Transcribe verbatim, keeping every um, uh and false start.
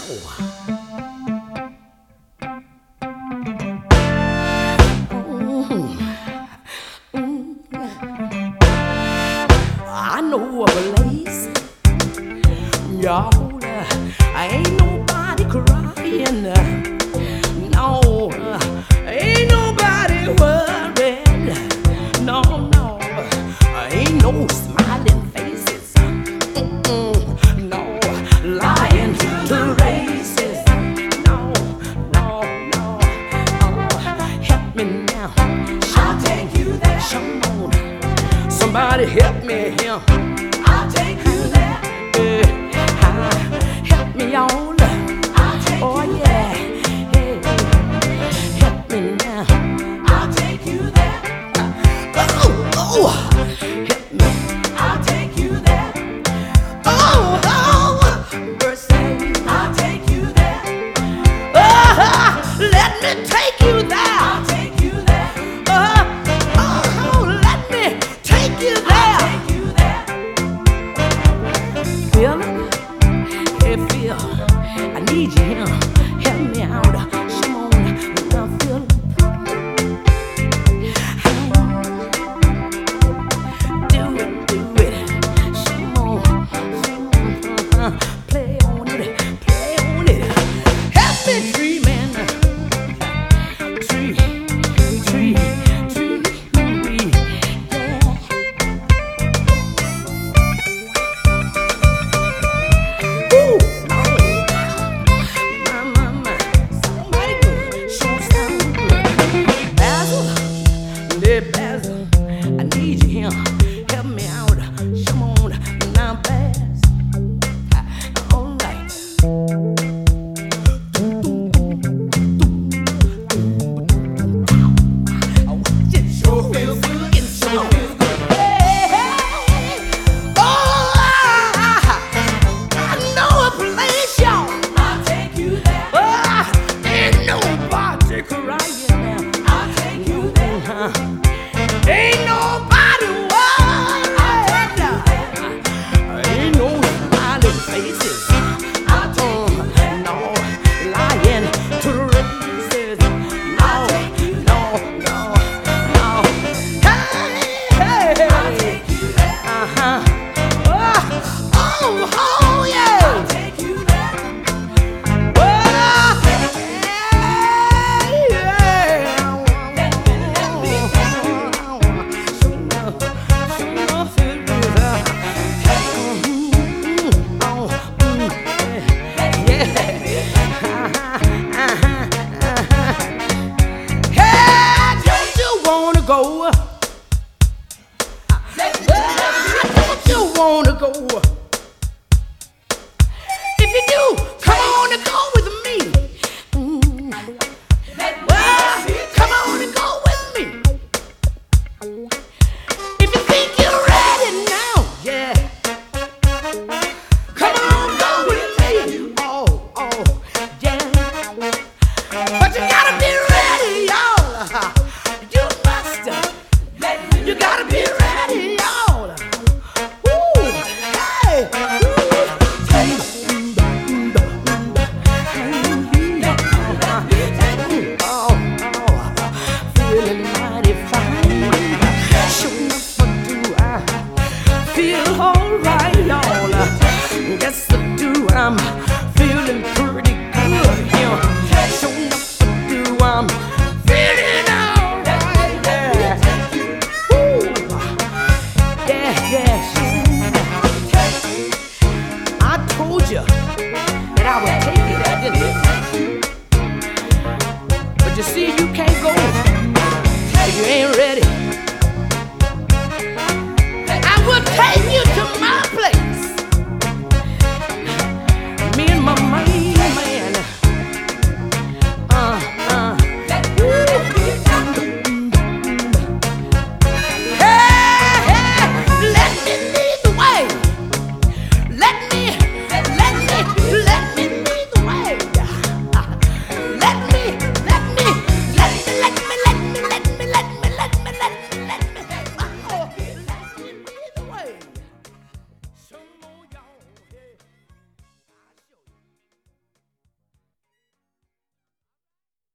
I know a place, y'all. Ain't nobody crying. No, ain't nobody worried. No, no, ain't no smiling faces. Mm-mm. No, lying to the races. No, no, no. Oh, help me now. I'll take you there. Come on, somebody help me here. I'll take you there. Yeah, help me on. I'll take oh you yeah. There. Hey, help me now. I'll take you there. Oh, oh, help me. I'll take you there. Oh, oh, mercy. I'll take you there. Oh, let me take you there. I'll take you there. Oh, oh, let me take you there. I'll take you there. Feel it? Hey, feel. I need you here. Help me out. Come on, I feel it. Do it, do it. Come on, come on. Play on it, play on it. Help me dreaming. Tree, tree, tree, tree. Yeah. Ooh, oh, my, my, my. Somebody good, show some good. Basil, little Basil, I need you here. Help me out. Come on, now, Basil. All right. Oh, it sure feels good. It sure feels good. Hey, hey. Oh, I, I know a place, y'all. I'll take you there. Oh, ain't nobody crying now. I'll take you there. Uh-huh. Ain't nobody worried. Ain't no smiling faces. I'll take you there. No, lying to the races. No, no, no, no. Hey, hey, I'll take you there. Uh-huh. Oh, oh, oh, yeah. I'll take you there. Oh, yeah, yeah. Let me take you. Sure enough, sure enough it is. Mm, oh, mm, yeah. Uh-huh, uh-huh. Hey, don't you wanna go? Don't you wanna go? If you do, come on and go with me. Mm. Well, come on and go with me. If you think you're ready now, yeah. Come on, go with me. Oh, oh, yeah. But you gotta be ready, y'all. You must. You gotta be ready, y'all. Ooh, hey, ooh, hey. Oh, oh, feeling mighty fine. Sure enough, I do. I feel alright, y'all. Yes, I do. I'm feeling pretty good. Yeah. Sure enough, I do. I'm feeling alright. Yeah. Ooh. Yeah, yeah. I told you that I would